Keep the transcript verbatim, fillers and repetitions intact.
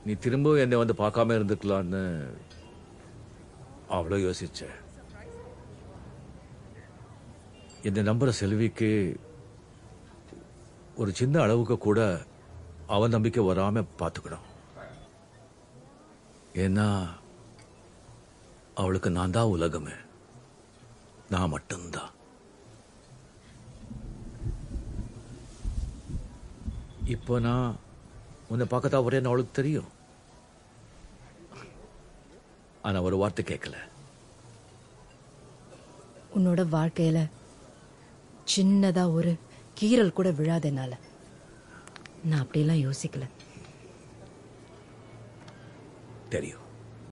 நீ திரும்பவும் என்னை வந்து பார்க்காம இருந்துக்கலான்னு அவ்வளோ யோசிச்ச. என்னை நம்புற செல்விக்கு ஒரு சின்ன அளவுக்கு கூட அவன் நம்பிக்கை வராம பார்த்துக்கணும். ஏன்னா அவளுக்கு நான் தான் உலகமே, நான் மட்டும்தான். இப்போ நான் உன்னை பார்க்கத்தான் வரேன்னு அவளுக்கு தெரியும். ஆனா ஒரு வார்த்தை கேட்கல. உன்னோட வாழ்க்கையில சின்னதா ஒரு கீறல் கூட விழாதனால நான் அப்படியெல்லாம் யோசிக்கல. தெரியும்.